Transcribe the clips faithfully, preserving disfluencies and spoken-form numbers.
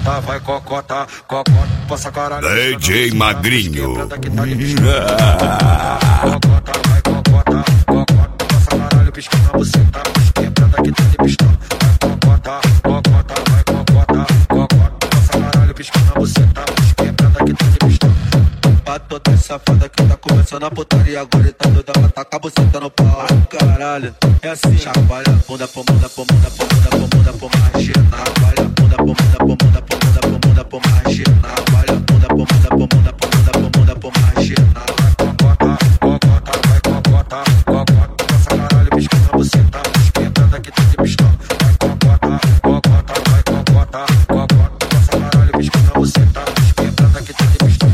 cocota, vai cocota, cocota, passa caralho. D J Magrinho. Cocota, vai cocota, cocota, passa caralho, pisca na buceta, esquenta que tá de pistão. Vai cocota, cocota, vai cocota, cocota, passa caralho, pisca na buceta, esquenta que tá de pistão. A toda safada que tá começando a putaria, agora tá doida pra tacar a buceta no pau. Caralho, é assim, chacoalha, bunda, pô, bunda, pô, bunda, pô, bunda, pô, bunda, pô, machina. Chacoalha, bunda, pô, bunda, pô, bunda, pô, bunda, pô, bunda, pô, machina. Chacoalha, bunda, pô, bunda, pô, bunda, pô, bunda, pô, bunda, pô, machina. Cocota, cocota, vai cocota, cocota, passa caralho, pisca na buceta, esquenta que tá de pistão. Vai cocota, cocota, vai cocota, cocota, passa caralho, pisca na buceta, esquenta que tá de pistão.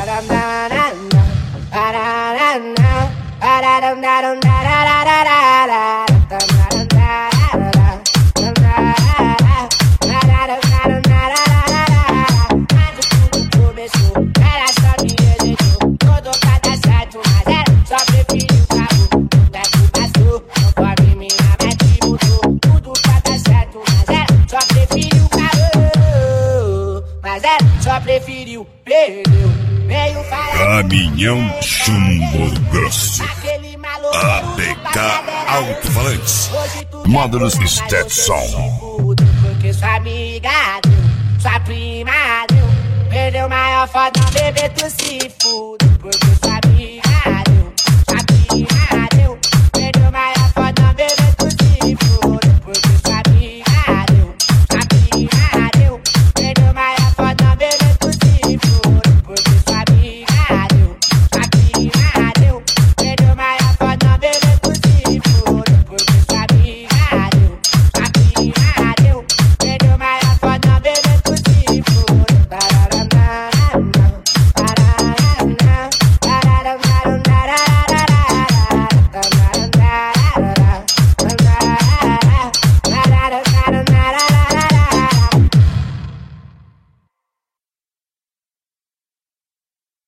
Só preferiu, perdeu, veio falar. Caminhão Chumbo Grosso. A B K Alto-Falantes. Módulos Stetson. Porque sua amiga deu, sua prima deu. Perdeu maior foda, bebê, tu se fude. Porque